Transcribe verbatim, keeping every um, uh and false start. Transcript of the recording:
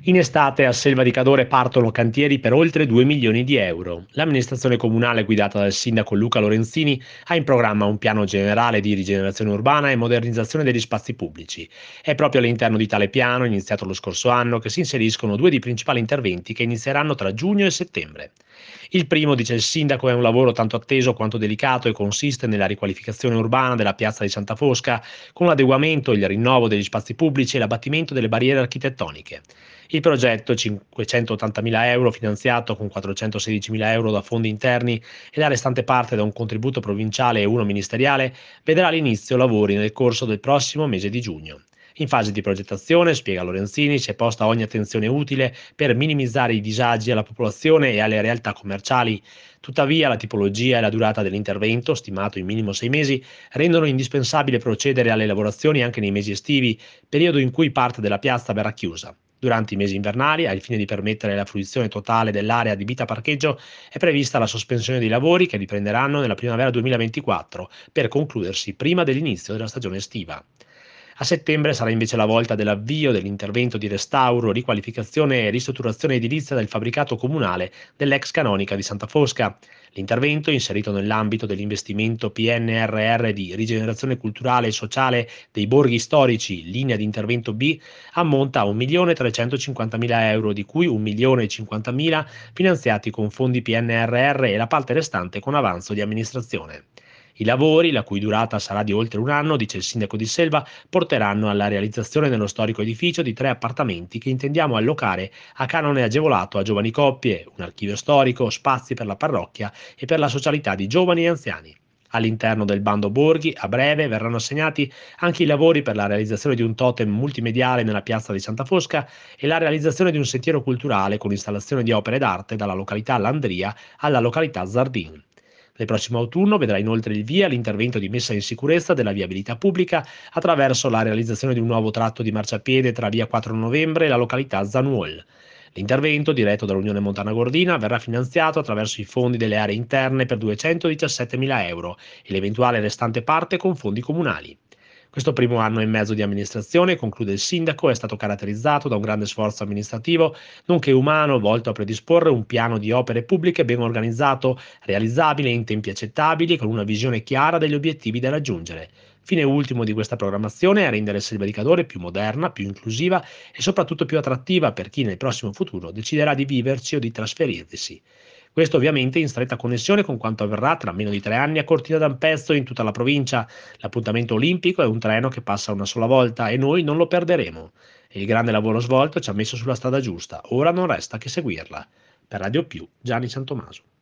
In estate a Selva di Cadore partono cantieri per oltre due milioni di euro. L'amministrazione comunale guidata dal sindaco Luca Lorenzini ha in programma un piano generale di rigenerazione urbana e modernizzazione degli spazi pubblici. È proprio all'interno di tale piano, iniziato lo scorso anno, che si inseriscono due dei principali interventi che inizieranno tra giugno e settembre. Il primo, dice il sindaco, è un lavoro tanto atteso quanto delicato e consiste nella riqualificazione urbana della piazza di Santa Fosca con l'adeguamento, il rinnovo degli spazi pubblici e l'abbattimento delle barriere architettoniche. Il progetto, cinquecentottantamila euro finanziato con quattrocentosedicimila euro da fondi interni e la restante parte da un contributo provinciale e uno ministeriale, vedrà l'inizio lavori nel corso del prossimo mese di giugno. In fase di progettazione, spiega Lorenzini, si è posta ogni attenzione utile per minimizzare i disagi alla popolazione e alle realtà commerciali. Tuttavia, la tipologia e la durata dell'intervento, stimato in minimo sei mesi, rendono indispensabile procedere alle lavorazioni anche nei mesi estivi, periodo in cui parte della piazza verrà chiusa. Durante i mesi invernali, al fine di permettere la fruizione totale dell'area adibita a parcheggio, è prevista la sospensione dei lavori che riprenderanno nella primavera duemilaventiquattro per concludersi prima dell'inizio della stagione estiva. A settembre sarà invece la volta dell'avvio dell'intervento di restauro, riqualificazione e ristrutturazione edilizia del fabbricato comunale dell'ex canonica di Santa Fosca. L'intervento, inserito nell'ambito dell'investimento P N R R di rigenerazione culturale e sociale dei borghi storici, linea di intervento B, ammonta a un milione trecentocinquantamila euro, di cui un milione e cinquantamila finanziati con fondi P N R R e la parte restante con avanzo di amministrazione. I lavori, la cui durata sarà di oltre un anno, dice il sindaco di Selva, porteranno alla realizzazione nello storico edificio di tre appartamenti che intendiamo allocare a canone agevolato a giovani coppie, un archivio storico, spazi per la parrocchia e per la socialità di giovani e anziani. All'interno del bando borghi, a breve, verranno assegnati anche i lavori per la realizzazione di un totem multimediale nella piazza di Santa Fosca e la realizzazione di un sentiero culturale con installazione di opere d'arte dalla località Landria alla località Zardin. Nel prossimo autunno vedrà inoltre il via l'intervento di messa in sicurezza della viabilità pubblica attraverso la realizzazione di un nuovo tratto di marciapiede tra via quattro novembre e la località Zanuol. L'intervento, diretto dall'Unione Montana Gordina, verrà finanziato attraverso i fondi delle aree interne per duecentodiciassettemila euro e l'eventuale restante parte con fondi comunali. Questo primo anno e mezzo di amministrazione, conclude il sindaco, è stato caratterizzato da un grande sforzo amministrativo, nonché umano, volto a predisporre un piano di opere pubbliche ben organizzato, realizzabile in tempi accettabili e con una visione chiara degli obiettivi da raggiungere. Fine ultimo di questa programmazione è rendere Selva di Cadore più moderna, più inclusiva e soprattutto più attrattiva per chi nel prossimo futuro deciderà di viverci o di trasferirvisi. Questo ovviamente in stretta connessione con quanto avverrà tra meno di tre anni a Cortina d'Ampezzo e in tutta la provincia. L'appuntamento olimpico è un treno che passa una sola volta e noi non lo perderemo. E il grande lavoro svolto ci ha messo sulla strada giusta, ora non resta che seguirla. Per Radio Più, Gianni Santomaso.